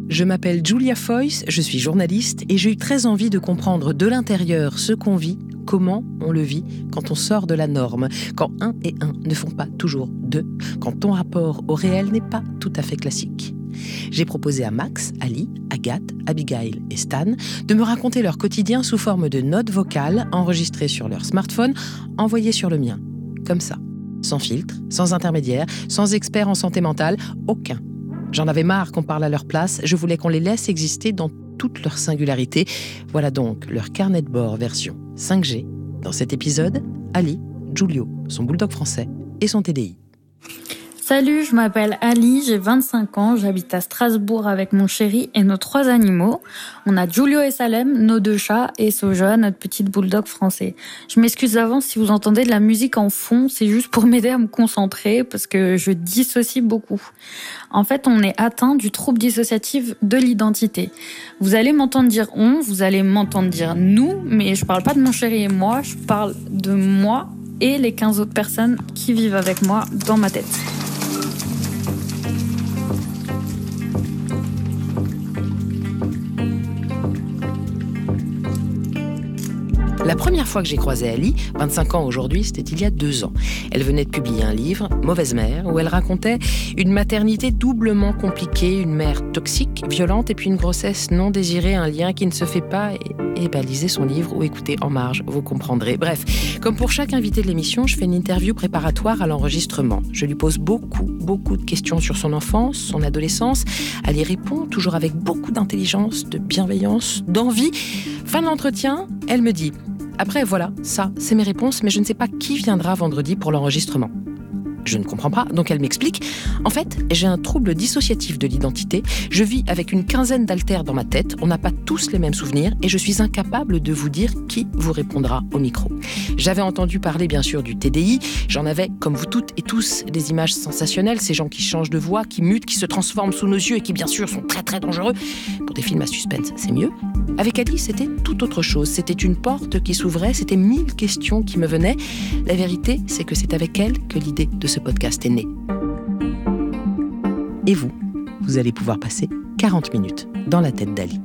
Je m'appelle Julia Foyce, je suis journaliste et j'ai eu très envie de comprendre de l'intérieur ce qu'on vit, comment on le vit quand on sort de la norme, quand 1 et 1 ne font pas toujours 2, quand ton rapport au réel n'est pas tout à fait classique. J'ai proposé à Max, Ali, Agathe, Abigail et Stan de me raconter leur quotidien sous forme de notes vocales enregistrées sur leur smartphone, envoyées sur le mien. Comme ça, sans filtre, sans intermédiaire, sans expert en santé mentale, aucun. J'en avais marre qu'on parle à leur place, je voulais qu'on les laisse exister dans toute leur singularité. Voilà donc leur carnet de bord version 5G. Dans cet épisode, Ali, Giulio, son bulldog français et son TDI. Salut, je m'appelle Ali, j'ai 25 ans, j'habite à Strasbourg avec mon chéri et nos 3 animaux. On a Giulio et Salem, nos 2 chats, et Soja, notre petite bulldog français. Je m'excuse d'avance si vous entendez de la musique en fond, c'est juste pour m'aider à me concentrer parce que je dissocie beaucoup. En fait, on est atteint du trouble dissociatif de l'identité. Vous allez m'entendre dire on, vous allez m'entendre dire nous, mais je parle pas de mon chéri et moi, je parle de moi et les 15 autres personnes qui vivent avec moi dans ma tête. La première fois que j'ai croisé Ali, 25 ans aujourd'hui, c'était il y a 2 ans. Elle venait de publier un livre, Mauvaise mère, où elle racontait une maternité doublement compliquée, une mère toxique, violente, et puis une grossesse non désirée, un lien qui ne se fait pas. Et lisez son livre ou écoutez en marge, vous comprendrez. Bref, comme pour chaque invité de l'émission, je fais une interview préparatoire à l'enregistrement. Je lui pose beaucoup de questions sur son enfance, son adolescence. Elle y répond, toujours avec beaucoup d'intelligence, de bienveillance, d'envie. Fin de l'entretien, elle me dit: après, voilà, ça, c'est mes réponses, mais je ne sais pas qui viendra vendredi pour l'enregistrement. Je ne comprends pas, donc elle m'explique. En fait, j'ai un trouble dissociatif de l'identité. Je vis avec une quinzaine d'haltères dans ma tête. On n'a pas tous les mêmes souvenirs et je suis incapable de vous dire qui vous répondra au micro. J'avais entendu parler, bien sûr, du TDI. J'en avais, comme vous toutes et tous, des images sensationnelles. Ces gens qui changent de voix, qui mutent, qui se transforment sous nos yeux et qui, bien sûr, sont très dangereux. Pour des films à suspense, c'est mieux. Avec Ali, c'était tout autre chose. C'était une porte qui s'ouvrait, c'était 1000 questions qui me venaient. La vérité, c'est que c'est avec elle que l'idée de ce podcast est né. Et vous allez pouvoir passer 40 minutes dans la tête d'Ali.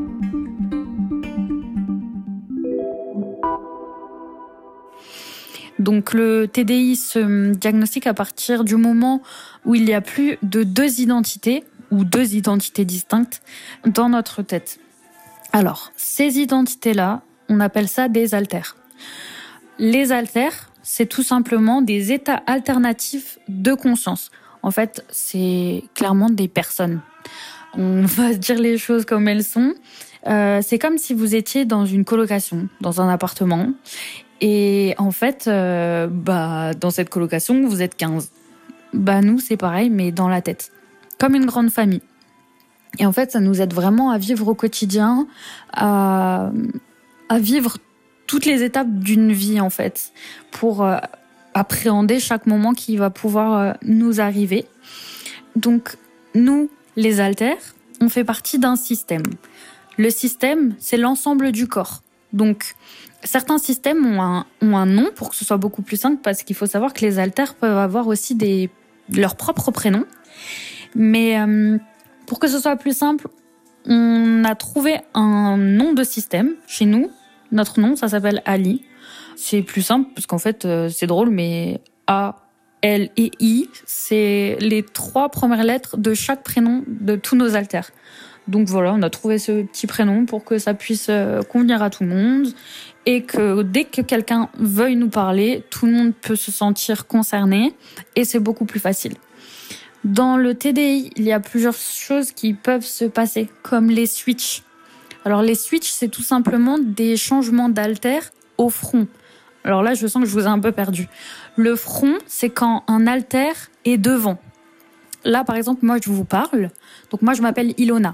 Donc le TDI se diagnostique à partir du moment où il n'y a plus de 2 identités ou 2 identités distinctes dans notre tête. Alors, ces identités-là, on appelle ça des haltères. Les haltères, c'est tout simplement des états alternatifs de conscience. En fait, c'est clairement des personnes. On va se dire les choses comme elles sont. C'est comme si vous étiez dans une colocation, dans un appartement. Et en fait, dans cette colocation, vous êtes 15. Nous, c'est pareil, mais dans la tête. Comme une grande famille. Et en fait, ça nous aide vraiment à vivre au quotidien, à vivre toutes les étapes d'une vie, en fait, pour appréhender chaque moment qui va pouvoir nous arriver. Donc, nous, les haltères, on fait partie d'un système. Le système, c'est l'ensemble du corps. Donc, certains systèmes ont un nom pour que ce soit beaucoup plus simple, parce qu'il faut savoir que les haltères peuvent avoir aussi leurs propres prénoms. Mais pour que ce soit plus simple, on a trouvé un nom de système chez nous. Notre nom, ça s'appelle Ali. C'est plus simple parce qu'en fait, c'est drôle, mais A, L et I, c'est les 3 premières lettres de chaque prénom de tous nos haltères. Donc voilà, on a trouvé ce petit prénom pour que ça puisse convenir à tout le monde et que dès que quelqu'un veuille nous parler, tout le monde peut se sentir concerné et c'est beaucoup plus facile. Dans le TDI, il y a plusieurs choses qui peuvent se passer, comme les switches. Alors les switches, c'est tout simplement des changements d'haltères au front. Alors là, je sens que je vous ai un peu perdu. Le front, c'est quand un haltère est devant. Là, par exemple, moi, je vous parle. Donc moi, je m'appelle Ilona.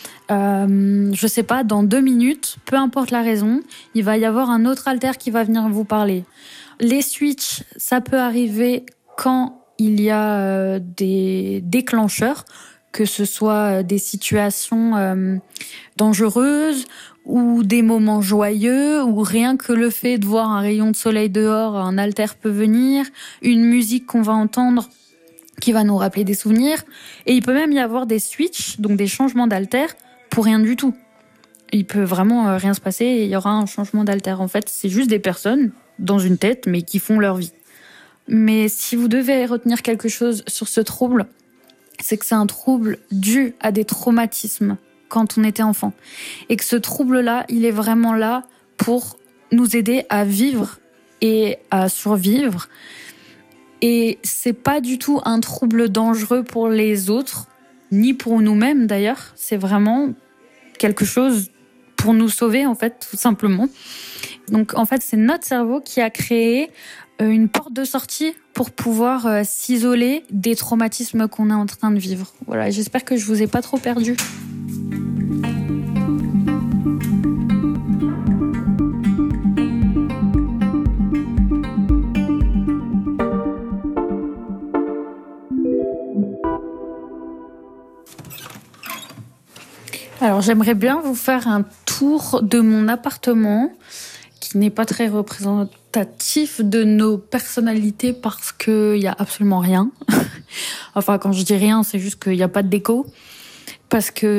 Je sais pas, dans 2 minutes, peu importe la raison, il va y avoir un autre haltère qui va venir vous parler. Les switches, ça peut arriver quand il y a des déclencheurs, que ce soit des situations dangereuses ou des moments joyeux, ou rien que le fait de voir un rayon de soleil dehors, un haltère peut venir, une musique qu'on va entendre qui va nous rappeler des souvenirs. Et il peut même y avoir des switches, donc des changements d'alter, pour rien du tout. Il peut vraiment rien se passer et il y aura un changement d'alter. En fait, c'est juste des personnes dans une tête, mais qui font leur vie. Mais si vous devez retenir quelque chose sur ce trouble, c'est que c'est un trouble dû à des traumatismes quand on était enfant. Et que ce trouble-là, il est vraiment là pour nous aider à vivre et à survivre. Et c'est pas du tout un trouble dangereux pour les autres, ni pour nous-mêmes d'ailleurs. C'est vraiment quelque chose pour nous sauver, en fait, tout simplement. Donc, en fait, c'est notre cerveau qui a créé une porte de sortie pour pouvoir s'isoler des traumatismes qu'on est en train de vivre. Voilà, j'espère que je vous ai pas trop perdu. Alors, j'aimerais bien vous faire un tour de mon appartement qui n'est pas très représentatif de nos personnalités parce qu'il n'y a absolument rien. Enfin, quand je dis rien, c'est juste qu'il n'y a pas de déco. Parce qu'on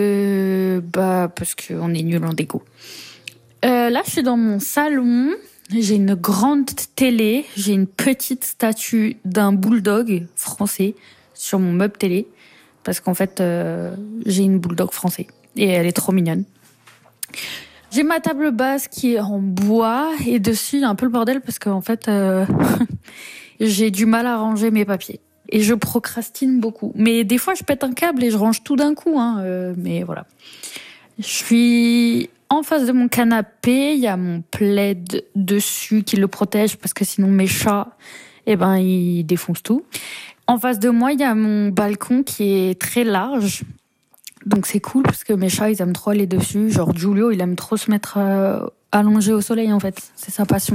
est nul en déco. Là, je suis dans mon salon. J'ai une grande télé. J'ai une petite statue d'un bulldog français sur mon meuble télé. Parce qu'en fait, j'ai une bulldog français. Et elle est trop mignonne. J'ai ma table basse qui est en bois. Et dessus, il y a un peu le bordel parce qu'en fait, j'ai du mal à ranger mes papiers. Et je procrastine beaucoup. Mais des fois, je pète un câble et je range tout d'un coup. Mais voilà. Je suis en face de mon canapé. Il y a mon plaid dessus qui le protège parce que sinon mes chats, ils défoncent tout. En face de moi, il y a mon balcon qui est très large. Donc c'est cool parce que mes chats, ils aiment trop aller dessus. Genre Giulio, il aime trop se mettre allongé au soleil en fait. C'est sa passion.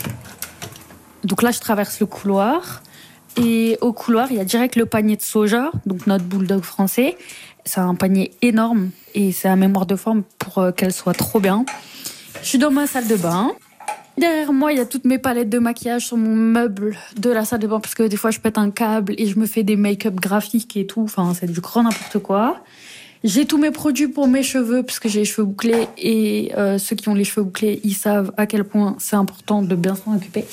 Donc là, je traverse le couloir. Et au couloir, il y a direct le panier de soja, donc notre bulldog français. C'est un panier énorme et c'est un mémoire de forme pour qu'elle soit trop bien. Je suis dans ma salle de bain. Derrière moi, il y a toutes mes palettes de maquillage sur mon meuble de la salle de bain parce que des fois, je pète un câble et je me fais des make-up graphiques et tout. Enfin, c'est du grand n'importe quoi. J'ai tous mes produits pour mes cheveux parce que j'ai les cheveux bouclés et ceux qui ont les cheveux bouclés, ils savent à quel point c'est important de bien s'en occuper.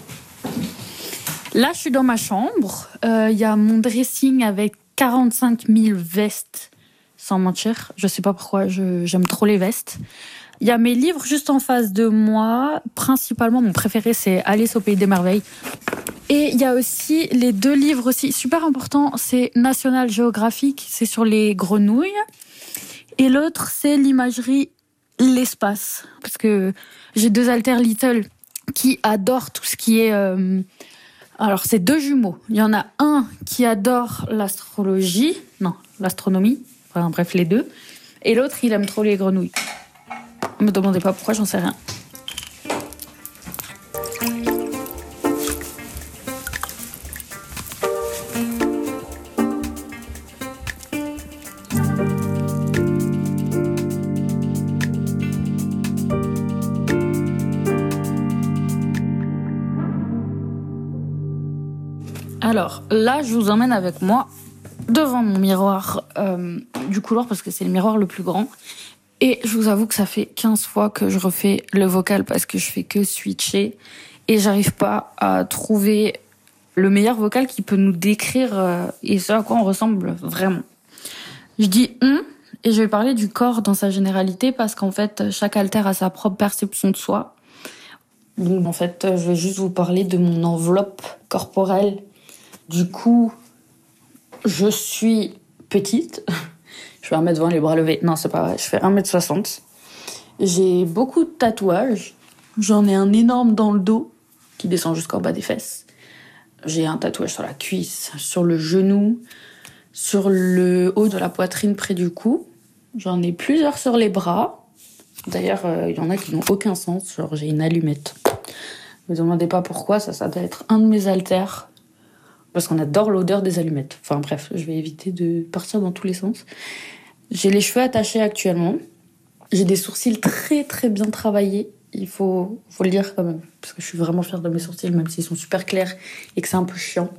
Là, je suis dans ma chambre. Il y a mon dressing avec 45 000 vestes, sans mentir. Je sais pas pourquoi, j'aime trop les vestes. Il y a mes livres juste en face de moi. Principalement, mon préféré, c'est Alice au Pays des Merveilles. Et il y a aussi les 2 livres aussi super importants. C'est National Geographic, c'est sur les grenouilles. Et l'autre, c'est l'imagerie, l'espace. Parce que j'ai 2 alter little qui adorent tout ce qui est... Alors, c'est 2 jumeaux. Il y en a un qui adore l'astronomie. Enfin, bref, les 2. Et l'autre, il aime trop les grenouilles. Ne me demandez pas pourquoi, j'en sais rien. Alors, là, je vous emmène avec moi devant mon miroir du couloir parce que c'est le miroir le plus grand. Et je vous avoue que ça fait 15 fois que je refais le vocal parce que je fais que switcher et j'arrive pas à trouver le meilleur vocal qui peut nous décrire et ce à quoi on ressemble vraiment. Je dis et je vais parler du corps dans sa généralité parce qu'en fait, chaque alter a sa propre perception de soi. Donc en fait, je vais juste vous parler de mon enveloppe corporelle. Du coup, je suis petite. Je fais 1m20 les bras levés. Non, c'est pas vrai. Je fais 1m60. J'ai beaucoup de tatouages. J'en ai un énorme dans le dos qui descend jusqu'en bas des fesses. J'ai un tatouage sur la cuisse, sur le genou, sur le haut de la poitrine près du cou. J'en ai plusieurs sur les bras. D'ailleurs, il y en a qui n'ont aucun sens. Genre, j'ai une allumette. Ne me demandez pas pourquoi. Ça doit être un de mes haltères. Parce qu'on adore l'odeur des allumettes. Enfin bref, je vais éviter de partir dans tous les sens. J'ai les cheveux attachés actuellement. J'ai des sourcils très très bien travaillés. Il faut le dire quand même. Parce que je suis vraiment fière de mes sourcils, même s'ils sont super clairs et que c'est un peu chiant.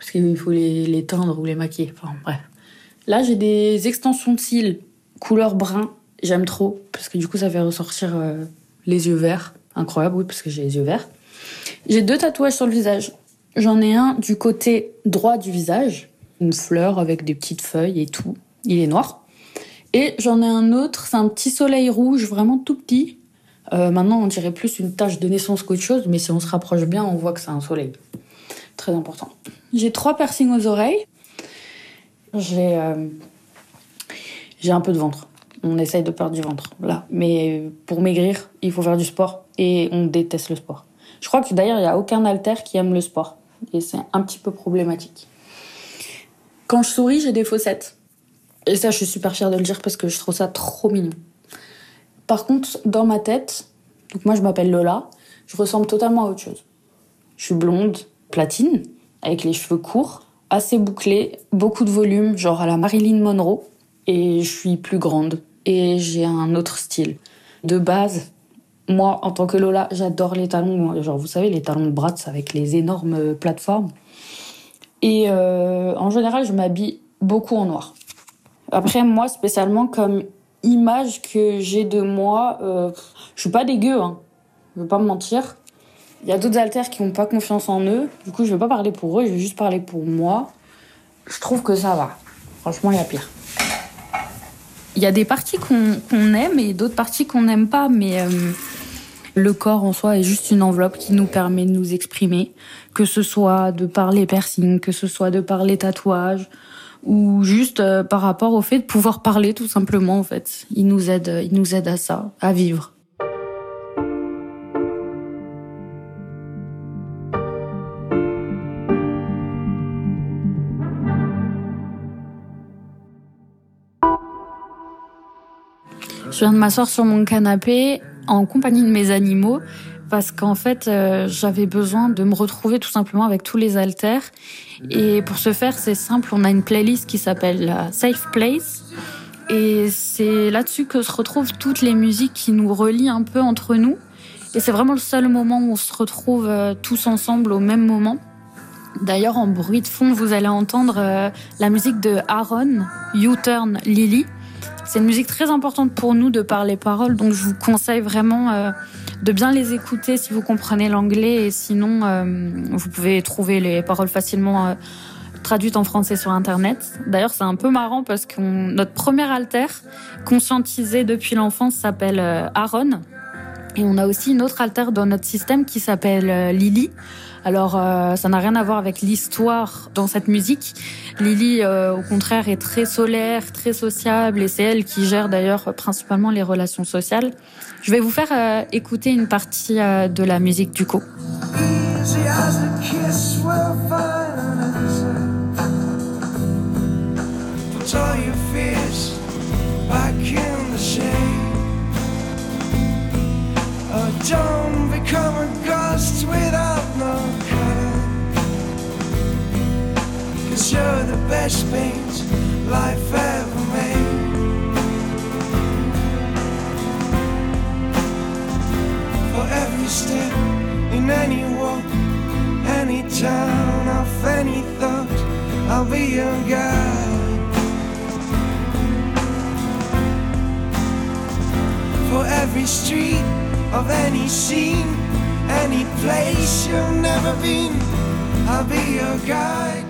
parce qu'il faut les teindre ou les maquiller. Enfin, bref. Là, j'ai des extensions de cils couleur brun. J'aime trop, parce que du coup, ça fait ressortir les yeux verts. Incroyable, oui, parce que j'ai les yeux verts. J'ai 2 tatouages sur le visage. J'en ai un du côté droit du visage, une fleur avec des petites feuilles et tout. Il est noir. Et j'en ai un autre, c'est un petit soleil rouge, vraiment tout petit. Maintenant, on dirait plus une tache de naissance qu'autre chose, mais si on se rapproche bien, on voit que c'est un soleil. Très important. J'ai 3 piercings aux oreilles. J'ai un peu de ventre. On essaye de perdre du ventre, là. Mais pour maigrir, il faut faire du sport. Et on déteste le sport. Je crois que d'ailleurs, il n'y a aucun haltère qui aime le sport. Et c'est un petit peu problématique. Quand je souris, j'ai des fossettes. Et ça, je suis super fière de le dire parce que je trouve ça trop mignon. Par contre, dans ma tête, donc moi je m'appelle Lola, je ressemble totalement à autre chose. Je suis blonde, platine, avec les cheveux courts, assez bouclés, beaucoup de volume, genre à la Marilyn Monroe. Et je suis plus grande. Et j'ai un autre style. De base, moi, en tant que Lola, j'adore les talons. Genre, vous savez, les talons de Bratz avec les énormes plateformes. Et en général, je m'habille beaucoup en noir. Après, moi, spécialement, comme image que j'ai de moi, je suis pas dégueu, hein. Je vais pas me mentir. Il y a d'autres haltères qui n'ont pas confiance en eux. Du coup, je vais pas parler pour eux, je vais juste parler pour moi. Je trouve que ça va. Franchement, il y a pire. Il y a des parties qu'on aime et d'autres parties qu'on n'aime pas, mais le corps en soi est juste une enveloppe qui nous permet de nous exprimer, que ce soit de par les piercings, que ce soit de par les tatouages, ou juste par rapport au fait de pouvoir parler tout simplement, en fait. Il nous aide à ça, à vivre. Je viens de m'asseoir sur mon canapé en compagnie de mes animaux parce qu'en fait, j'avais besoin de me retrouver tout simplement avec tous les haltères. Et pour ce faire, c'est simple, on a une playlist qui s'appelle Safe Place. Et c'est là-dessus que se retrouvent toutes les musiques qui nous relient un peu entre nous. Et c'est vraiment le seul moment où on se retrouve tous ensemble au même moment. D'ailleurs, en bruit de fond, vous allez entendre la musique de Aaron, U-Turn Lily. C'est une musique très importante pour nous de par les paroles, donc je vous conseille vraiment de bien les écouter si vous comprenez l'anglais, et sinon vous pouvez trouver les paroles facilement traduites en français sur Internet. D'ailleurs, c'est un peu marrant parce que notre premier haltère conscientisé depuis l'enfance s'appelle Aaron, et on a aussi une autre haltère dans notre système qui s'appelle Lily. Alors, ça n'a rien à voir avec l'histoire dans cette musique. Lily, au contraire, est très solaire, très sociable, et c'est elle qui gère d'ailleurs principalement les relations sociales. Je vais vous faire écouter une partie de la musique du coup. Don't become a ghost without no color, 'cause you're the best paint life ever made. For every step in any walk, any town, of any thought, I'll be your guide. For every street of any scene, any place you've never been, I'll be your guide.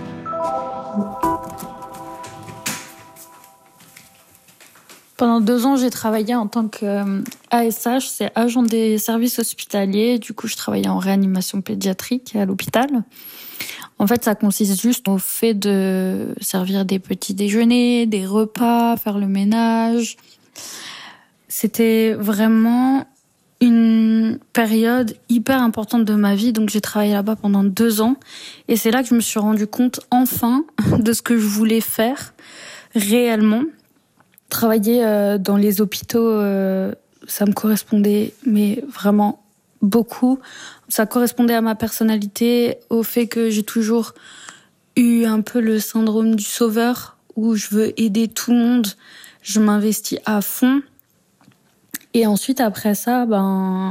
Pendant 2 ans, j'ai travaillé en tant qu'ASH, c'est agent des services hospitaliers. Du coup, je travaillais en réanimation pédiatrique à l'hôpital. En fait, ça consiste juste au fait de servir des petits déjeuners, des repas, faire le ménage. C'était vraiment une période hyper importante de ma vie, donc j'ai travaillé là-bas pendant 2 ans, et c'est là que je me suis rendu compte enfin de ce que je voulais faire réellement. Travailler dans les hôpitaux, ça me correspondait, mais vraiment beaucoup. Ça correspondait à ma personnalité, au fait que j'ai toujours eu un peu le syndrome du sauveur, où je veux aider tout le monde, je m'investis à fond. Et ensuite, après ça,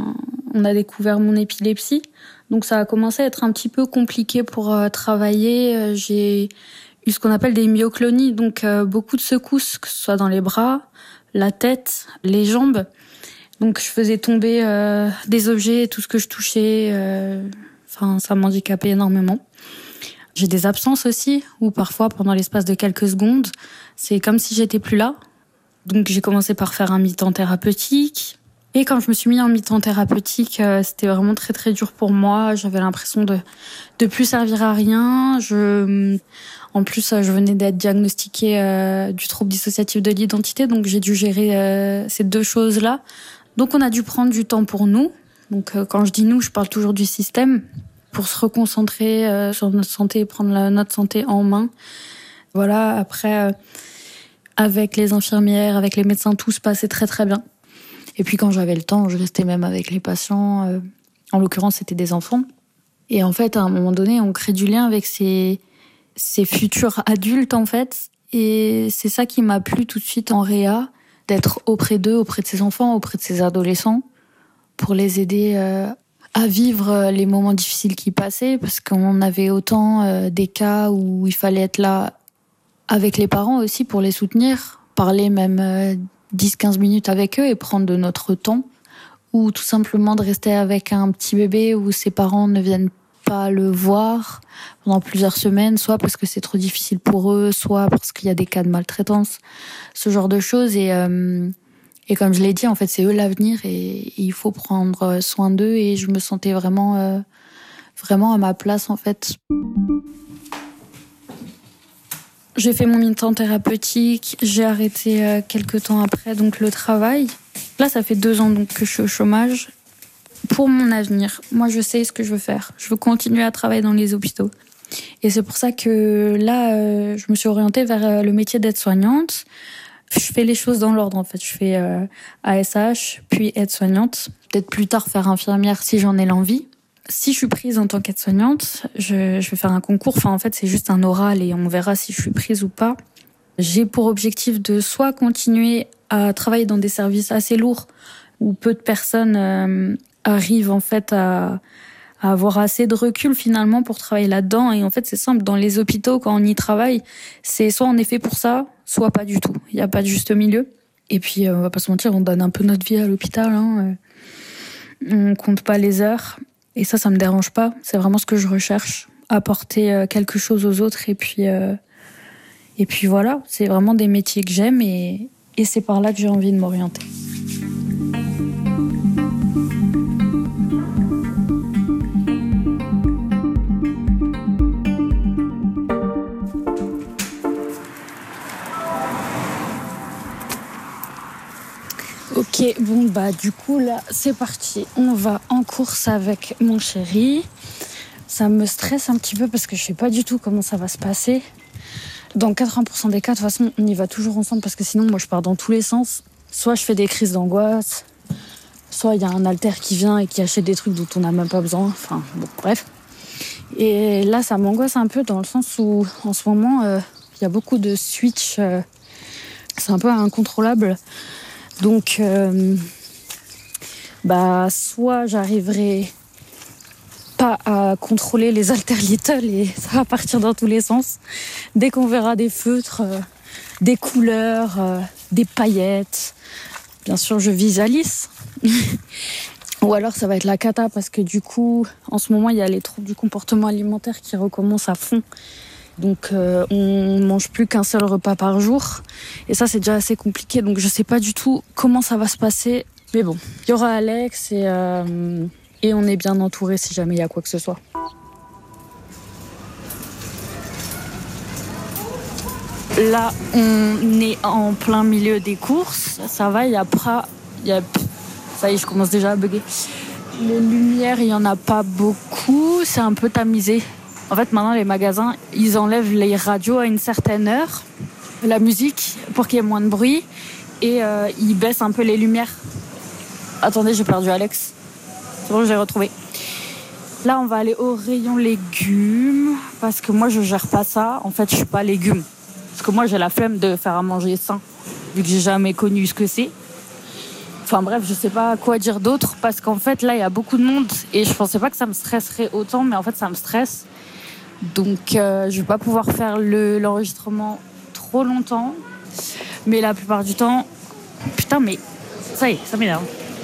on a découvert mon épilepsie. Donc ça a commencé à être un petit peu compliqué pour travailler. J'ai eu ce qu'on appelle des myoclonies, donc beaucoup de secousses, que ce soit dans les bras, la tête, les jambes. Donc je faisais tomber des objets, tout ce que je touchais. Ça m'handicapait énormément. J'ai des absences aussi, où parfois, pendant l'espace de quelques secondes, c'est comme si j'étais plus là. Donc j'ai commencé par faire un mi-temps thérapeutique. Et quand je me suis mis en mi-temps thérapeutique, c'était vraiment très très dur pour moi. J'avais l'impression de plus servir à rien. En plus, je venais d'être diagnostiquée du trouble dissociatif de l'identité, donc j'ai dû gérer ces deux choses-là. Donc on a dû prendre du temps pour nous. Donc quand je dis nous, je parle toujours du système, pour se reconcentrer sur notre santé et prendre notre santé en main. Voilà, après, avec les infirmières, avec les médecins, tout se passait très très bien. Et puis quand j'avais le temps, je restais même avec les patients. En l'occurrence, c'était des enfants. Et en fait, à un moment donné, on crée du lien avec ces futurs adultes, en fait. Et c'est ça qui m'a plu tout de suite en réa, d'être auprès d'eux, auprès de ces enfants, auprès de ces adolescents, pour les aider à vivre les moments difficiles qui passaient, parce qu'on avait autant des cas où il fallait être là avec les parents aussi pour les soutenir, parler même 10-15 minutes avec eux et prendre de notre temps, ou tout simplement de rester avec un petit bébé où ses parents ne viennent pas le voir pendant plusieurs semaines, soit parce que c'est trop difficile pour eux, soit parce qu'il y a des cas de maltraitance, ce genre de choses. Et comme je l'ai dit, en fait, c'est eux l'avenir et il faut prendre soin d'eux. Et je me sentais vraiment à ma place, en fait. J'ai fait mon mi-temps thérapeutique, j'ai arrêté quelques temps après donc le travail. Là, ça fait 2 ans donc que je suis au chômage. Pour mon avenir, moi, je sais ce que je veux faire. Je veux continuer à travailler dans les hôpitaux. Et c'est pour ça que là, je me suis orientée vers le métier d'aide-soignante. Je fais les choses dans l'ordre, en fait. Je fais ASH, puis aide-soignante. Peut-être plus tard faire infirmière si j'en ai l'envie. Si je suis prise en tant qu'aide-soignante, je vais faire un concours. Enfin, en fait, c'est juste un oral et on verra si je suis prise ou pas. J'ai pour objectif de soit continuer à travailler dans des services assez lourds où peu de personnes arrivent en fait à avoir assez de recul finalement pour travailler là-dedans. Et en fait, c'est simple. Dans les hôpitaux, quand on y travaille, c'est soit on est fait pour ça, soit pas du tout. Il n'y a pas de juste milieu. Et puis, on va pas se mentir, on donne un peu notre vie à l'hôpital. On compte pas les heures. Et ça me dérange pas. C'est vraiment ce que je recherche. Apporter quelque chose aux autres. Et puis voilà. C'est vraiment des métiers que j'aime et c'est par là que j'ai envie de m'orienter. Ok, bon du coup là c'est parti, on va en course avec mon chéri. Ça me stresse un petit peu parce que je sais pas du tout comment ça va se passer. Dans 80% des cas, de toute façon, on y va toujours ensemble parce que sinon moi je pars dans tous les sens. Soit je fais des crises d'angoisse, soit il y a un alter qui vient et qui achète des trucs dont on n'a même pas besoin. Enfin bon, bref. Et là ça m'angoisse un peu dans le sens où en ce moment il y a beaucoup de switch. C'est un peu incontrôlable. Donc, soit j'arriverai pas à contrôler les Alter Little et ça va partir dans tous les sens. Dès qu'on verra des feutres, des couleurs, des paillettes, bien sûr je visualise. Ou alors ça va être la cata parce que du coup, en ce moment il y a les troubles du comportement alimentaire qui recommencent à fond. Donc on mange plus qu'un seul repas par jour. Et ça, c'est déjà assez compliqué. Donc je sais pas du tout comment ça va se passer. Mais bon, il y aura Alex et on est bien entouré si jamais il y a quoi que ce soit. Là, on est en plein milieu des courses. Ça va, il y a pas... Ça y est, je commence déjà à bugger. Les lumières, il y en a pas beaucoup. C'est un peu tamisé. En fait, maintenant, les magasins, ils enlèvent les radios à une certaine heure, la musique, pour qu'il y ait moins de bruit, et ils baissent un peu les lumières. Attendez, j'ai perdu Alex. C'est bon, je l'ai retrouvé. Là, on va aller au rayon légumes, parce que moi, je gère pas ça. En fait, je suis pas légumes. Parce que moi, j'ai la flemme de faire à manger sain, vu que j'ai jamais connu ce que c'est. Enfin bref, je sais pas quoi dire d'autre parce qu'en fait là il y a beaucoup de monde et je pensais pas que ça me stresserait autant, mais en fait ça me stresse. Donc je vais pas pouvoir faire l'enregistrement trop longtemps. Mais la plupart du temps... Putain mais ça y est, ça m'énerve.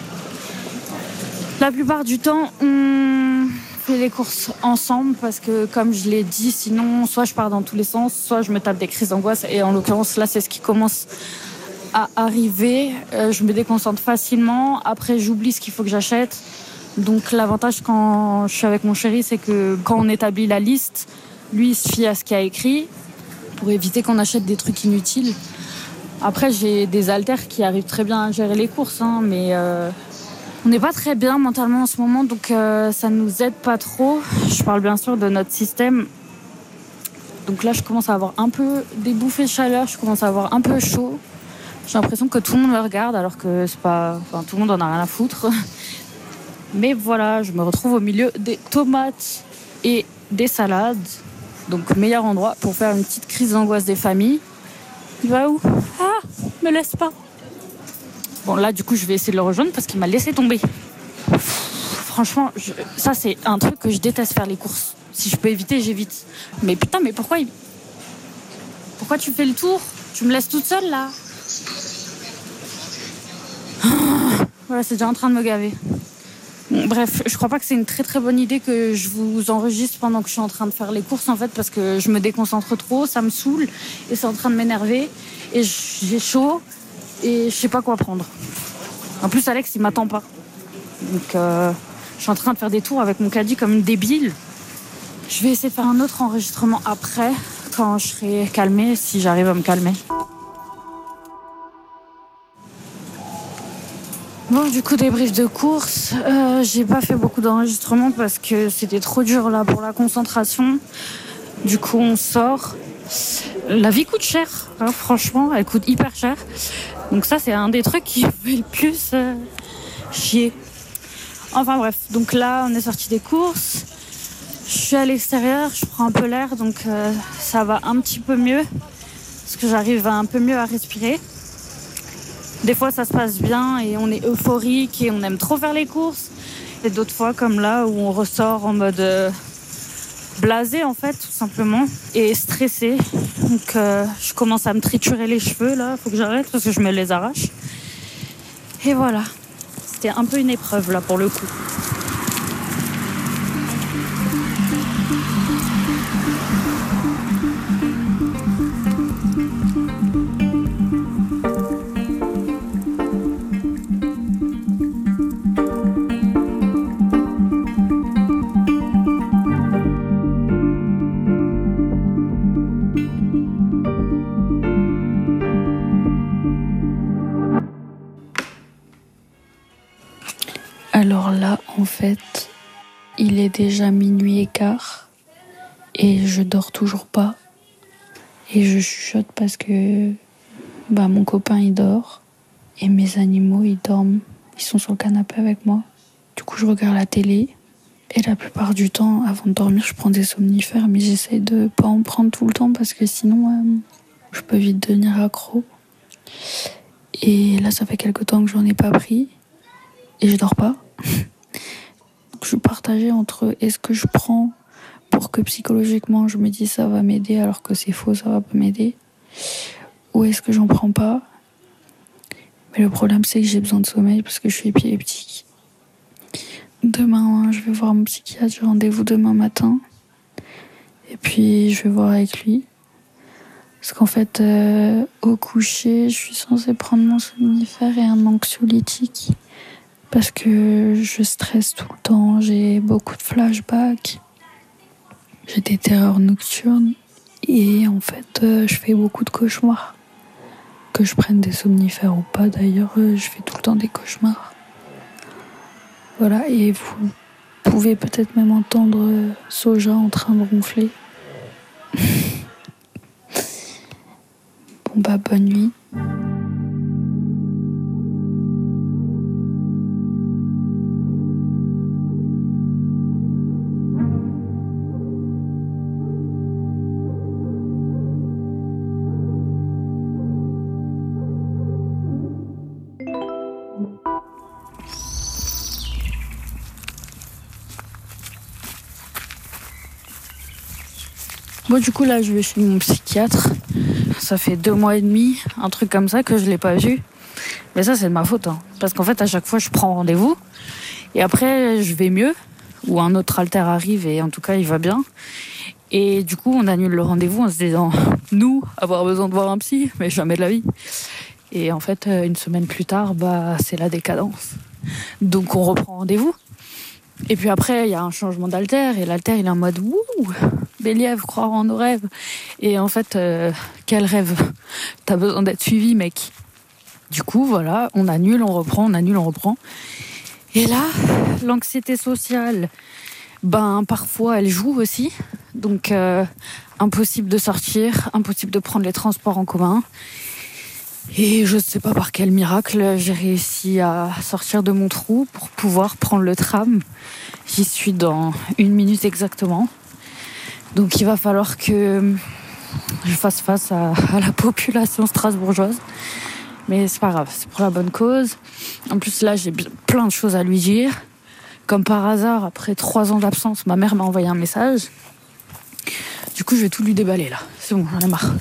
La plupart du temps on fait les courses ensemble parce que comme je l'ai dit, sinon soit je pars dans tous les sens, soit je me tape des crises d'angoisse et en l'occurrence là c'est ce qui commence à arriver. Je me déconcentre facilement. Après, j'oublie ce qu'il faut que j'achète. Donc, l'avantage quand je suis avec mon chéri, c'est que quand on établit la liste, lui, il se fie à ce qu'il y a écrit pour éviter qu'on achète des trucs inutiles. Après, j'ai des haltères qui arrivent très bien à gérer les courses, hein, mais on n'est pas très bien mentalement en ce moment, donc ça nous aide pas trop. Je parle bien sûr de notre système. Donc là, je commence à avoir un peu des bouffées de chaleur, je commence à avoir un peu chaud. J'ai l'impression que tout le monde me regarde alors que c'est pas... Enfin, tout le monde en a rien à foutre. Mais voilà, je me retrouve au milieu des tomates et des salades. Donc, meilleur endroit pour faire une petite crise d'angoisse des familles. Il va où ? Ah, me laisse pas. Bon, là, du coup, je vais essayer de le rejoindre parce qu'il m'a laissé tomber. Franchement, ça, c'est un truc que je déteste faire les courses. Si je peux éviter, j'évite. Mais putain, mais pourquoi tu fais le tour ? Tu me laisses toute seule, là ? Voilà, c'est déjà en train de me gaver. Bon, bref, je crois pas que c'est une très très bonne idée que je vous enregistre pendant que je suis en train de faire les courses en fait parce que je me déconcentre trop, ça me saoule et c'est en train de m'énerver et j'ai chaud et je sais pas quoi prendre. En plus Alex il m'attend pas. Donc je suis en train de faire des tours avec mon caddie comme une débile. Je vais essayer de faire un autre enregistrement après quand je serai calmée, si j'arrive à me calmer. Bon, du coup, débrief de course. J'ai pas fait beaucoup d'enregistrements parce que c'était trop dur là pour la concentration. Du coup, on sort. La vie coûte cher, hein, franchement, elle coûte hyper cher. Donc ça, c'est un des trucs qui me fait le plus chier. Enfin bref, donc là, on est sorti des courses. Je suis à l'extérieur, je prends un peu l'air, donc ça va un petit peu mieux. Parce que j'arrive un peu mieux à respirer. Des fois, ça se passe bien et on est euphorique et on aime trop faire les courses. Et d'autres fois, comme là, où on ressort en mode blasé, en fait, tout simplement, et stressé. Donc, je commence à me triturer les cheveux, là. Faut que j'arrête parce que je me les arrache. Et voilà. C'était un peu une épreuve, là, pour le coup. Alors là, en fait, il est déjà 00h15 et je dors toujours pas. Et je chuchote parce que mon copain il dort et mes animaux ils dorment. Ils sont sur le canapé avec moi. Du coup, je regarde la télé et la plupart du temps, avant de dormir, je prends des somnifères, mais j'essaie de pas en prendre tout le temps parce que sinon, je peux vite devenir accro. Et là, ça fait quelque temps que j'en ai pas pris et je dors pas. Donc, je suis partagée entre est-ce que je prends pour que psychologiquement je me dis ça va m'aider alors que c'est faux, ça va pas m'aider, ou est-ce que j'en prends pas. Mais le problème c'est que j'ai besoin de sommeil parce que je suis épileptique. Demain je vais voir mon psychiatre, j'ai rendez-vous demain matin et puis je vais voir avec lui parce qu'en fait au coucher je suis censée prendre mon somnifère et un anxiolytique parce que je stresse tout le temps, j'ai beaucoup de flashbacks, j'ai des terreurs nocturnes et en fait je fais beaucoup de cauchemars. Que je prenne des somnifères ou pas d'ailleurs, je fais tout le temps des cauchemars. Voilà, et vous pouvez peut-être même entendre Soja en train de ronfler. Bon bonne nuit. Bon, du coup, là, je vais chez mon psychiatre. Ça fait 2 mois et demi, un truc comme ça, que je l'ai pas vu. Mais ça, c'est de ma faute. Hein. Parce qu'en fait, à chaque fois, je prends rendez-vous. Et après, je vais mieux. Ou un autre alter arrive et en tout cas, il va bien. Et du coup, on annule le rendez-vous en se disant, nous, avoir besoin de voir un psy, mais jamais de la vie. Et en fait, une semaine plus tard, c'est la décadence. Donc, on reprend rendez-vous. Et puis après, il y a un changement d'alter. Et l'alter, il est en mode, wouh, Béliève, croire en nos rêves. Et en fait, quel rêve? T'as besoin d'être suivi, mec. Du coup, voilà, on annule, on reprend, on annule, on reprend. Et là, l'anxiété sociale, parfois, elle joue aussi. Donc, impossible de sortir, impossible de prendre les transports en commun. Et je ne sais pas par quel miracle, j'ai réussi à sortir de mon trou pour pouvoir prendre le tram. J'y suis dans 1 minute exactement. Donc il va falloir que je fasse face à la population strasbourgeoise. Mais c'est pas grave, c'est pour la bonne cause. En plus là, j'ai plein de choses à lui dire. Comme par hasard, après 3 ans d'absence, ma mère m'a envoyé un message. Du coup, je vais tout lui déballer là. C'est bon, j'en ai marre.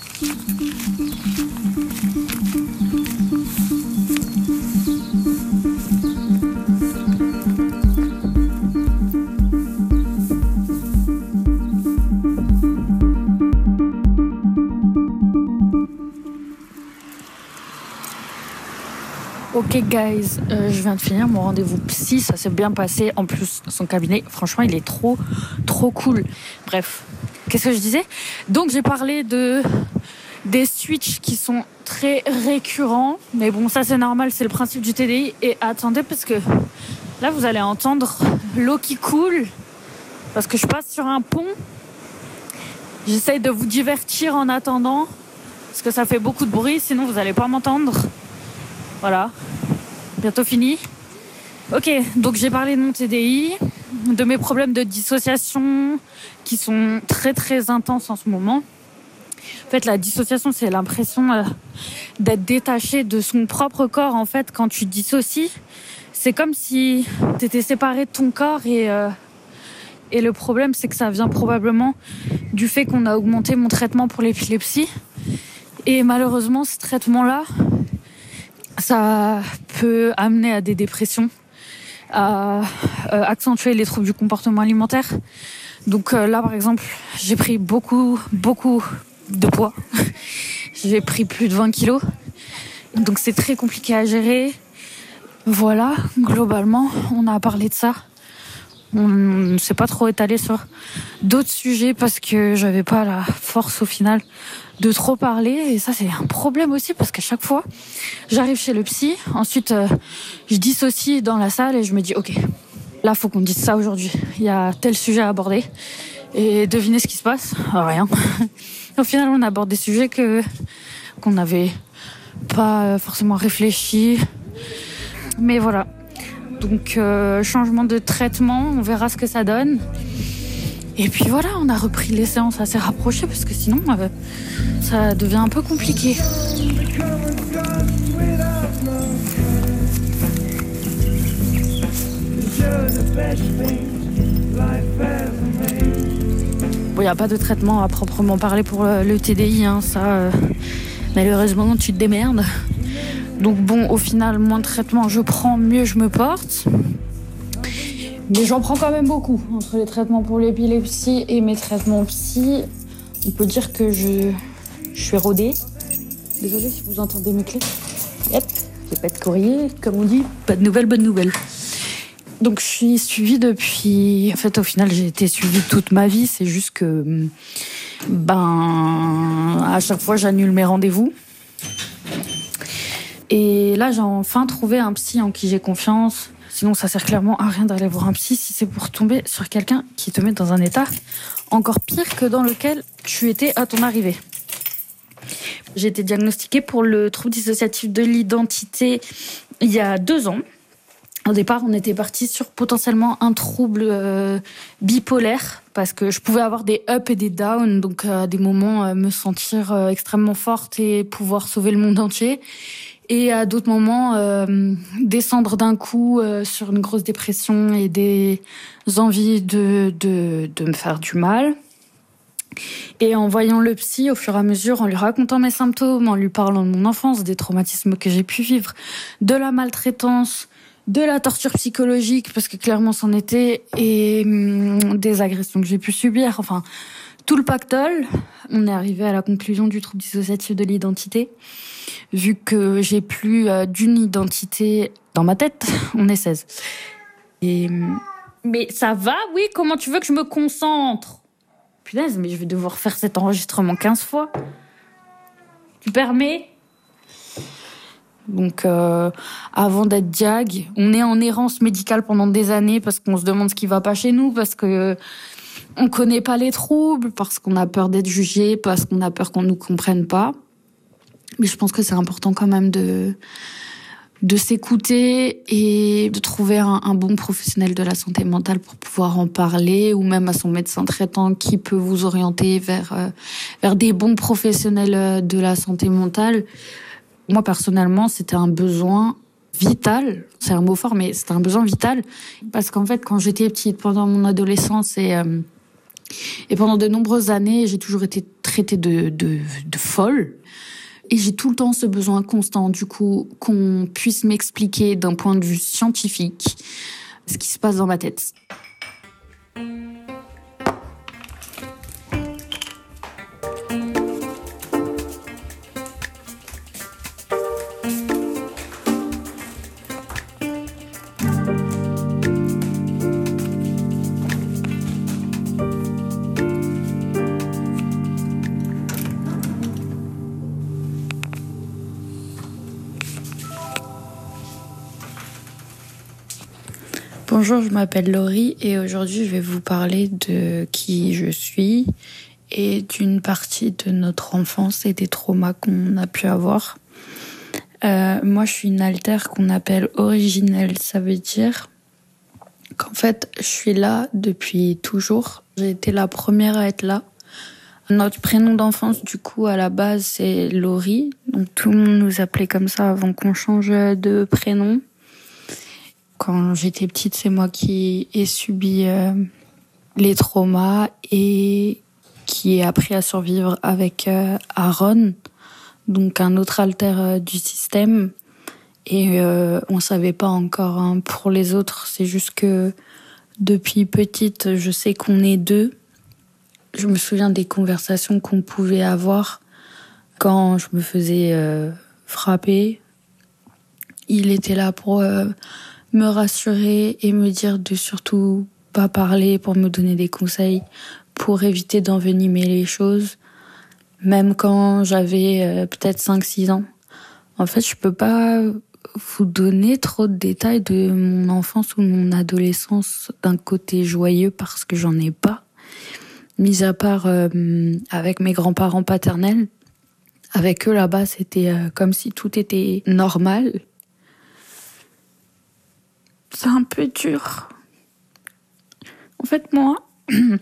Ok guys, je viens de finir mon rendez-vous psy, ça s'est bien passé. En plus, son cabinet, franchement, il est trop cool. Bref, qu'est-ce que je disais? Donc j'ai parlé des switches qui sont très récurrents. Mais bon, ça c'est normal, c'est le principe du TDI. Et attendez, parce que là vous allez entendre l'eau qui coule. Parce que je passe sur un pont. J'essaye de vous divertir en attendant. Parce que ça fait beaucoup de bruit, sinon vous n'allez pas m'entendre. Voilà, bientôt fini. Ok, donc j'ai parlé de mon TDI, de mes problèmes de dissociation qui sont très très intenses en ce moment. En fait, la dissociation, c'est l'impression d'être détaché de son propre corps. En fait, quand tu dissocies, c'est comme si tu étais séparé de ton corps et le problème, c'est que ça vient probablement du fait qu'on a augmenté mon traitement pour l'épilepsie. Et malheureusement, ce traitement-là, ça peut amener à des dépressions, à accentuer les troubles du comportement alimentaire. Donc là, par exemple, j'ai pris beaucoup de poids. J'ai pris plus de 20 kilos. Donc c'est très compliqué à gérer. Voilà, globalement, on a parlé de ça. On ne s'est pas trop étalé sur d'autres sujets parce que j'avais pas la force au final de trop parler. Et ça, c'est un problème aussi parce qu'à chaque fois, j'arrive chez le psy. Ensuite, je dissocie dans la salle et je me dis, ok, là, faut qu'on dise ça aujourd'hui. Il y a tel sujet à aborder. Et devinez ce qui se passe? Rien. Au final, on aborde des sujets qu'on n'avait pas forcément réfléchi. Mais voilà. Donc, changement de traitement, on verra ce que ça donne. Et puis voilà, on a repris les séances assez rapprochées parce que sinon, ça devient un peu compliqué. Bon, il n'y a pas de traitement à proprement parler pour le TDI, hein, ça, malheureusement, tu te démerdes. Donc bon, au final, moins de traitement je prends, mieux je me porte. Mais j'en prends quand même beaucoup. Entre les traitements pour l'épilepsie et mes traitements psy, on peut dire que je suis rodée. Désolée si vous entendez mes clés. Yep, j'ai pas de courrier, comme on dit, pas de nouvelles, bonne nouvelle. Donc je suis suivie depuis... En fait, au final, j'ai été suivie toute ma vie. C'est juste que... à chaque fois, j'annule mes rendez-vous. Et là, j'ai enfin trouvé un psy en qui j'ai confiance. Sinon, ça sert clairement à rien d'aller voir un psy si c'est pour tomber sur quelqu'un qui te met dans un état encore pire que dans lequel tu étais à ton arrivée. J'ai été diagnostiquée pour le trouble dissociatif de l'identité il y a 2 ans. Au départ, on était parti sur potentiellement un trouble bipolaire parce que je pouvais avoir des ups et des downs, donc à des moments me sentir extrêmement forte et pouvoir sauver le monde entier. Et à d'autres moments, descendre d'un coup sur une grosse dépression et des envies de me faire du mal. Et en voyant le psy, au fur et à mesure, en lui racontant mes symptômes, en lui parlant de mon enfance, des traumatismes que j'ai pu vivre, de la maltraitance, de la torture psychologique, parce que clairement c'en était, et des agressions que j'ai pu subir, enfin, tout le pactole, on est arrivé à la conclusion du trouble dissociatif de l'identité. Vu que j'ai plus d'une identité dans ma tête, on est 16. Mais ça va, oui, comment tu veux que je me concentre ? Punaise, mais je vais devoir faire cet enregistrement 15 fois. Tu permets ? Donc, avant d'être diag, on est en errance médicale pendant des années parce qu'on se demande ce qui va pas chez nous, parce que on connaît pas les troubles, parce qu'on a peur d'être jugé, parce qu'on a peur qu'on nous comprenne pas. Mais je pense que c'est important quand même de s'écouter et de trouver un bon professionnel de la santé mentale pour pouvoir en parler, ou même à son médecin traitant qui peut vous orienter vers des bons professionnels de la santé mentale. Moi, personnellement, c'était un besoin vital. C'est un mot fort, mais c'était un besoin vital. Parce qu'en fait, quand j'étais petite, pendant mon adolescence et pendant de nombreuses années, j'ai toujours été traitée de folle. Et j'ai tout le temps ce besoin constant, du coup, qu'on puisse m'expliquer d'un point de vue scientifique ce qui se passe dans ma tête. Bonjour, je m'appelle Laurie et aujourd'hui je vais vous parler de qui je suis et d'une partie de notre enfance et des traumas qu'on a pu avoir. Moi, je suis une altère qu'on appelle originelle. Ça veut dire qu'en fait, je suis là depuis toujours. J'ai été la première à être là. Notre prénom d'enfance, du coup, à la base, c'est Laurie. Donc tout le monde nous appelait comme ça avant qu'on change de prénom. Quand j'étais petite, c'est moi qui ai subi les traumas et qui ai appris à survivre avec Aaron, donc un autre alter du système. Et on savait pas encore pour les autres. C'est juste que depuis petite, je sais qu'on est deux. Je me souviens des conversations qu'on pouvait avoir quand je me faisais frapper. Il était là pour me rassurer et me dire de surtout pas parler, pour me donner des conseils, pour éviter d'envenimer les choses. Même quand j'avais peut-être 5-6 ans. En fait, je peux pas vous donner trop de détails de mon enfance ou mon adolescence d'un côté joyeux parce que j'en ai pas. Mis à part avec mes grands-parents paternels. Avec eux là-bas, c'était comme si tout était normal. C'est un peu dur. En fait, moi, je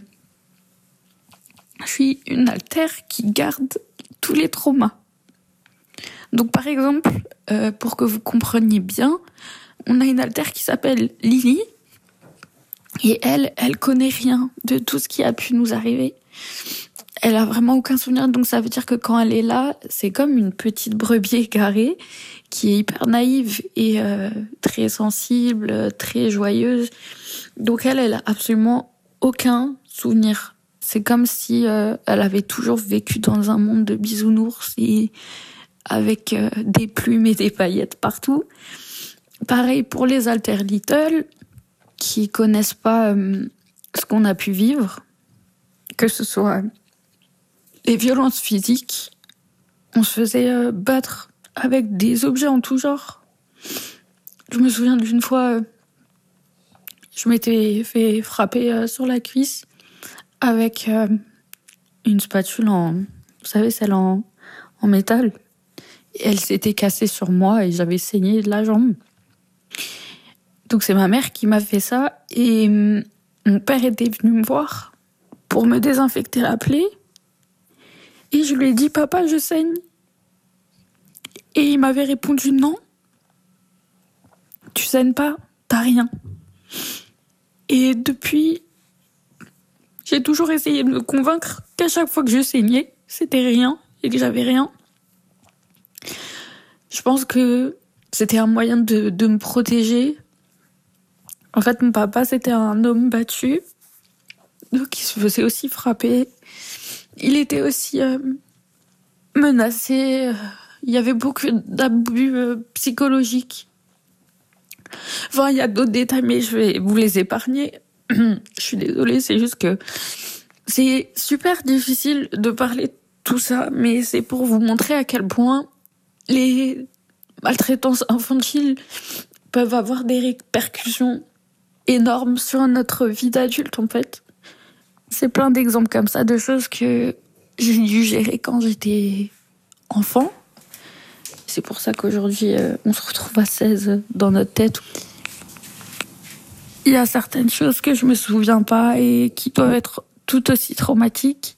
suis une altère qui garde tous les traumas. Donc, par exemple, pour que vous compreniez bien, on a une altère qui s'appelle Lily. Et elle connaît rien de tout ce qui a pu nous arriver. Elle a vraiment aucun souvenir. Donc, ça veut dire que quand elle est là, c'est comme une petite brebis égarée qui est hyper naïve et très sensible, très joyeuse. Donc elle a absolument aucun souvenir. C'est comme si elle avait toujours vécu dans un monde de bisounours et avec des plumes et des paillettes partout. Pareil pour les alter little qui connaissent pas ce qu'on a pu vivre, que ce soit les violences physiques. On se faisait battre avec des objets en tout genre. Je me souviens d'une fois, je m'étais fait frapper sur la cuisse avec une spatule vous savez, celle en métal. Et elle s'était cassée sur moi et j'avais saigné de la jambe. Donc c'est ma mère qui m'a fait ça et mon père était venu me voir pour me désinfecter la plaie. Et je lui ai dit, papa, je saigne. Et il m'avait répondu non. Tu saignes pas, t'as rien. Et depuis, J'ai toujours essayé de me convaincre qu'à chaque fois que je saignais, c'était rien et que j'avais rien. Je pense que c'était un moyen de me protéger. En fait, mon papa, c'était un homme battu, donc il se faisait aussi frapper. Il était aussi menacé. Il y avait beaucoup d'abus psychologiques. Enfin, il y a d'autres détails, mais je vais vous les épargner. Je suis désolée, c'est juste que c'est super difficile de parler de tout ça, mais c'est pour vous montrer à quel point les maltraitances infantiles peuvent avoir des répercussions énormes sur notre vie d'adulte, en fait. C'est plein d'exemples comme ça, de choses que j'ai dû gérer quand j'étais enfant. C'est pour ça qu'aujourd'hui, on se retrouve à 16 dans notre tête. Il y a certaines choses que je me souviens pas et qui doivent être tout aussi traumatiques.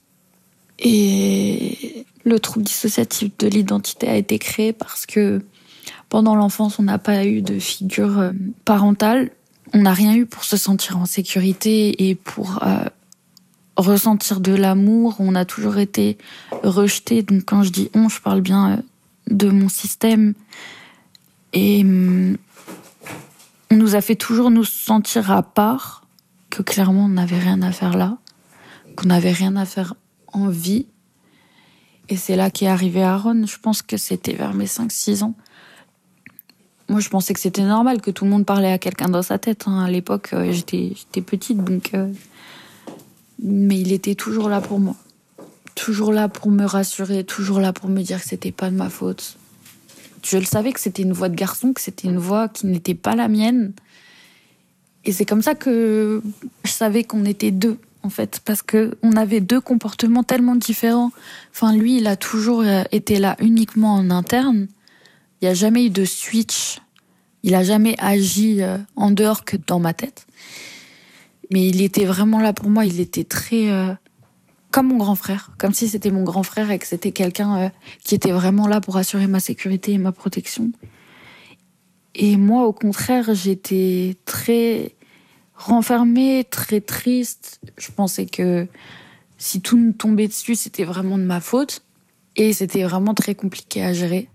Et le trouble dissociatif de l'identité a été créé parce que pendant l'enfance, on n'a pas eu de figure parentale. On n'a rien eu pour se sentir en sécurité et pour ressentir de l'amour. On a toujours été rejeté. Donc quand je dis on, je parle bien de mon système. Et on nous a fait toujours nous sentir à part, que clairement on n'avait rien à faire là, qu'on n'avait rien à faire en vie. Et c'est là qu'est arrivé Aaron. Je pense que c'était vers mes 5-6 ans. Moi, je pensais que c'était normal, que tout le monde parlait à quelqu'un dans sa tête. À l'époque, j'étais petite, donc... Mais il était toujours là pour moi. Toujours là pour me rassurer, toujours là pour me dire que c'était pas de ma faute. Je le savais que c'était une voix de garçon, que c'était une voix qui n'était pas la mienne. Et c'est comme ça que je savais qu'on était deux, en fait, parce que on avait deux comportements tellement différents. Enfin, lui, il a toujours été là uniquement en interne. Il n'y a jamais eu de switch. Il a jamais agi en dehors que dans ma tête. Mais il était vraiment là pour moi. Il était très... comme mon grand frère. Comme si c'était mon grand frère et que c'était quelqu'un qui était vraiment là pour assurer ma sécurité et ma protection. Et moi, au contraire, j'étais très renfermée, très triste. Je pensais que si tout me tombait dessus, c'était vraiment de ma faute. Et c'était vraiment très compliqué à gérer.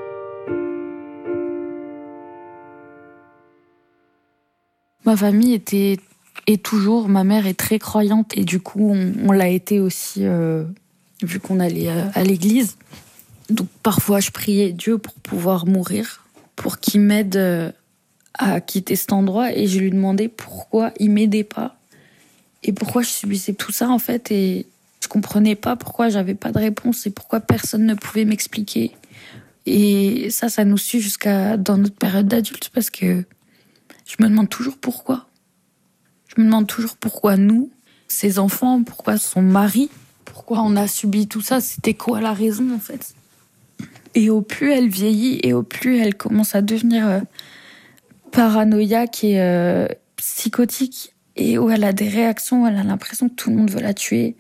Ma famille était... Et toujours, ma mère est très croyante et du coup, on l'a été aussi, vu qu'on allait à l'église. Donc parfois, je priais Dieu pour pouvoir mourir, pour qu'il m'aide à quitter cet endroit. Et je lui demandais pourquoi il m'aidait pas et pourquoi je subissais tout ça en fait. Et je comprenais pas pourquoi j'avais pas de réponse et pourquoi personne ne pouvait m'expliquer. Et ça nous suit jusqu'à dans notre période d'adulte parce que je me demande toujours pourquoi. Je me demande toujours pourquoi nous, ses enfants, pourquoi son mari, pourquoi on a subi tout ça, c'était quoi la raison en fait. Et au plus elle vieillit et au plus elle commence à devenir paranoïaque et psychotique et où elle a des réactions, elle a l'impression que tout le monde veut la tuer.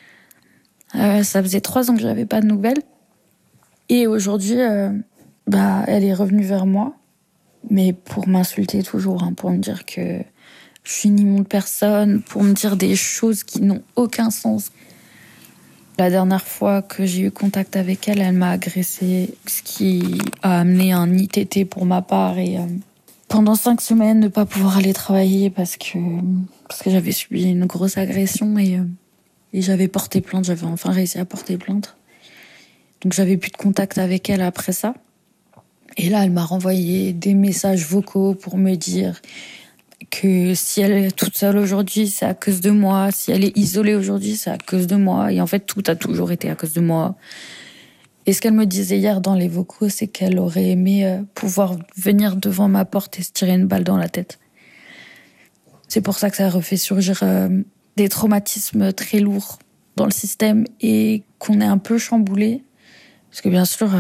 Ça faisait 3 ans que j'avais pas de nouvelles. Et aujourd'hui, elle est revenue vers moi, mais pour m'insulter toujours, pour me dire que je suis une immonde personne, pour me dire des choses qui n'ont aucun sens. La dernière fois que j'ai eu contact avec elle, elle m'a agressée, ce qui a amené un ITT pour ma part. Et pendant 5 semaines, ne pas pouvoir aller travailler parce que j'avais subi une grosse agression et j'avais porté plainte, j'avais enfin réussi à porter plainte. Donc j'avais plus de contact avec elle après ça. Et là, elle m'a renvoyé des messages vocaux pour me dire que si elle est toute seule aujourd'hui, c'est à cause de moi. Si elle est isolée aujourd'hui, c'est à cause de moi. Et en fait, tout a toujours été à cause de moi. Et ce qu'elle me disait hier dans les vocaux, c'est qu'elle aurait aimé pouvoir venir devant ma porte et se tirer une balle dans la tête. C'est pour ça que ça refait surgir des traumatismes très lourds dans le système et qu'on est un peu chamboulé. Parce que bien sûr...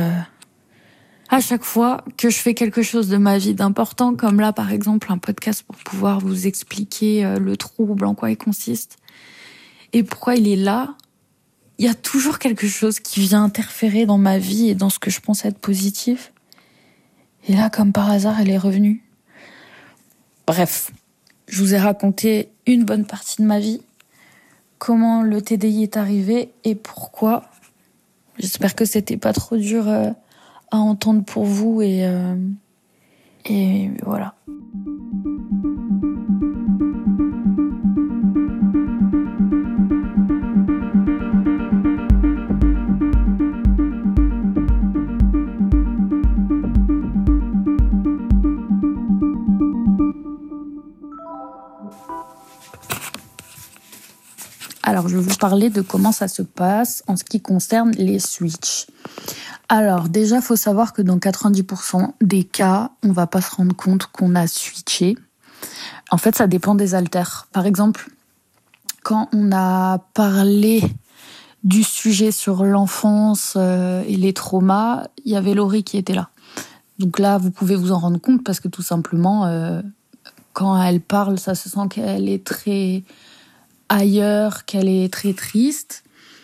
à chaque fois que je fais quelque chose de ma vie d'important, comme là par exemple un podcast pour pouvoir vous expliquer le trouble, en quoi il consiste et pourquoi il est là, il y a toujours quelque chose qui vient interférer dans ma vie et dans ce que je pense être positif. Et là, comme par hasard, elle est revenue. Bref, je vous ai raconté une bonne partie de ma vie. comment le TDI est arrivé et pourquoi. J'espère que c'était pas trop dur à entendre pour vous et voilà. Alors, je vais vous parler de comment ça se passe en ce qui concerne les switches. Alors, déjà, il faut savoir que dans 90% des cas, on ne va pas se rendre compte qu'on a switché. En fait, ça dépend des haltères. Par exemple, quand on a parlé du sujet sur l'enfance et les traumas, il y avait Laurie qui était là. Donc là, vous pouvez vous en rendre compte parce que tout simplement, quand elle parle, ça se sent qu'elle est très ailleurs, qu'elle est très triste.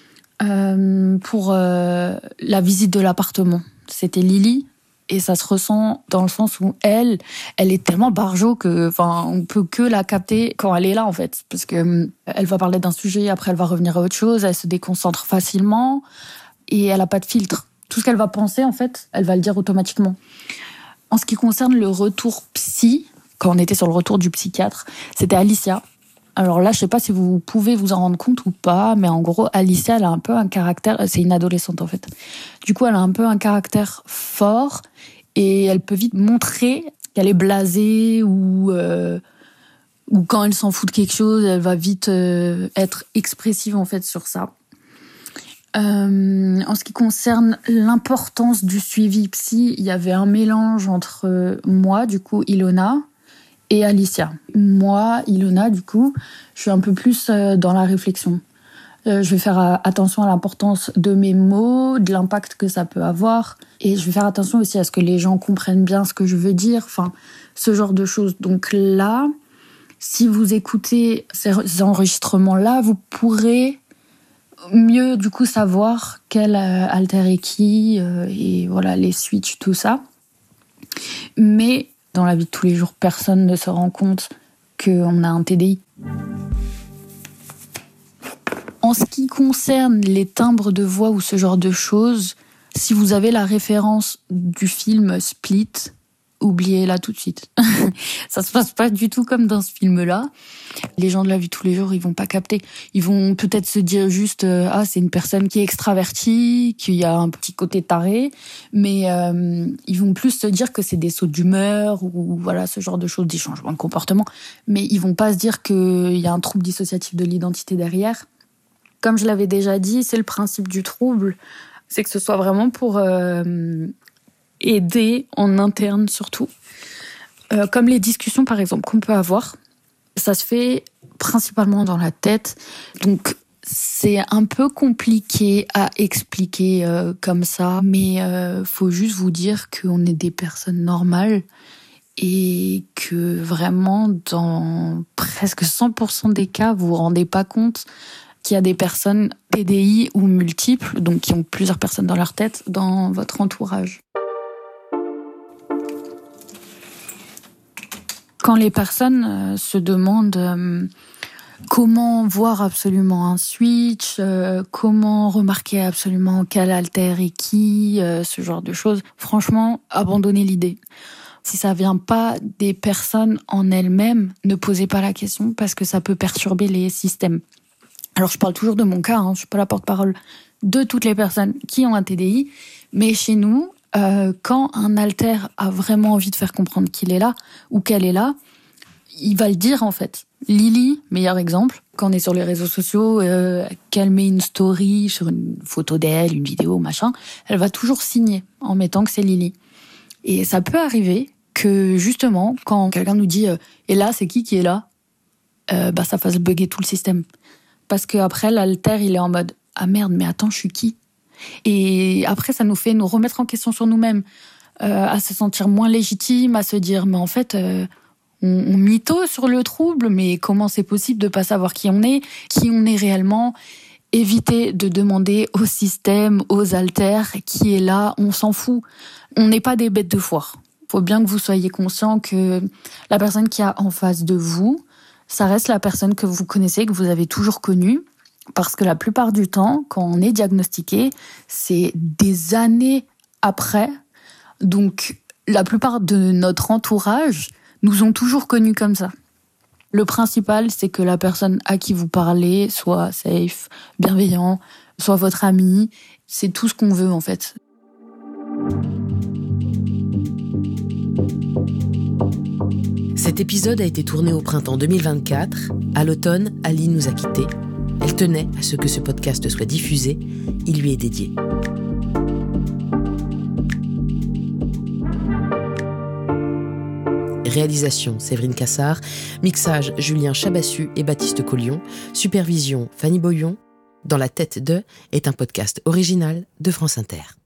Pour la visite de l'appartement, c'était Lily, et ça se ressent dans le sens où elle est tellement barjo que, on peut que la capter quand elle est là en fait, parce que elle va parler d'un sujet, après elle va revenir à autre chose, elle se déconcentre facilement et elle a pas de filtre. Tout ce qu'elle va penser en fait, elle va le dire automatiquement. En ce qui concerne le retour psy, quand on était sur le retour du psychiatre, c'était Alicia. Alors là, je sais pas si vous pouvez vous en rendre compte ou pas, mais en gros, Alicia, elle a un peu un caractère... C'est une adolescente, en fait. Du coup, elle a un peu un caractère fort et elle peut vite montrer qu'elle est blasée ou quand elle s'en fout de quelque chose, elle va vite être expressive, en fait, sur ça. En ce qui concerne l'importance du suivi psy, il y avait un mélange entre moi, du coup, Ilona, et Alicia. Moi, Ilona, du coup, je suis un peu plus dans la réflexion. Je vais faire attention à l'importance de mes mots, de l'impact que ça peut avoir. Et je vais faire attention aussi à ce que les gens comprennent bien ce que je veux dire. Ce genre de choses. Donc là, si vous écoutez ces enregistrements-là, vous pourrez mieux, du coup, savoir quel alter est qui, et voilà, les switches, tout ça. Mais dans la vie de tous les jours, personne ne se rend compte qu'on a un TDI. En ce qui concerne les timbres de voix ou ce genre de choses, si vous avez la référence du film Split, oubliez-la tout de suite. Ça se passe pas du tout comme dans ce film-là. Les gens de la vie de tous les jours, ils vont pas capter. Ils vont peut-être se dire juste c'est une personne qui est extravertie, qui a un petit côté taré, mais ils vont plus se dire que c'est des sauts d'humeur ou voilà ce genre de choses, des changements de comportement, mais ils vont pas se dire qu'il y a un trouble dissociatif de l'identité derrière. Comme je l'avais déjà dit, c'est le principe du trouble, c'est que ce soit vraiment pour aider en interne surtout. Comme les discussions par exemple qu'on peut avoir, ça se fait principalement dans la tête, donc c'est un peu compliqué à expliquer comme ça, mais faut juste vous dire qu'on est des personnes normales et que vraiment dans presque 100% des cas, vous vous rendez pas compte qu'il y a des personnes TDI ou multiples, donc qui ont plusieurs personnes dans leur tête, dans votre entourage. Quand les personnes se demandent comment voir absolument un switch, comment remarquer absolument quel alter est qui, ce genre de choses, franchement, abandonnez l'idée. Si ça vient pas des personnes en elles-mêmes, ne posez pas la question parce que ça peut perturber les systèmes. Alors je parle toujours de mon cas, je suis pas la porte-parole de toutes les personnes qui ont un TDI, mais chez nous, quand un alter a vraiment envie de faire comprendre qu'il est là ou qu'elle est là, il va le dire en fait. Lily, meilleur exemple, quand on est sur les réseaux sociaux, qu'elle met une story sur une photo d'elle, une vidéo, machin, elle va toujours signer en mettant que c'est Lily. Et ça peut arriver que justement, quand quelqu'un nous dit « et là, c'est qui est là ?» ça fasse bugger tout le système. Parce qu'après, l'alter, il est en mode « ah merde, mais attends, je suis qui ?» Et après, ça nous fait nous remettre en question sur nous-mêmes, à se sentir moins légitime, à se dire « mais en fait, on mytho sur le trouble, mais comment c'est possible de pas savoir qui on est réellement ?» Évitez de demander au système, aux alters, qui est là, on s'en fout. On n'est pas des bêtes de foire. Faut bien que vous soyez conscient que la personne qui a en face de vous, ça reste la personne que vous connaissez, que vous avez toujours connue. Parce que la plupart du temps, quand on est diagnostiqué, c'est des années après. Donc, la plupart de notre entourage nous ont toujours connus comme ça. Le principal, c'est que la personne à qui vous parlez soit safe, bienveillant, soit votre ami. C'est tout ce qu'on veut, en fait. Cet épisode a été tourné au printemps 2024. À l'automne, Ali nous a quittés. Elle tenait à ce que ce podcast soit diffusé. Il lui est dédié. Réalisation Séverine Cassard, mixage Julien Chabassu et Baptiste Collion, supervision Fanny Boyon. Dans la tête de est un podcast original de France Inter.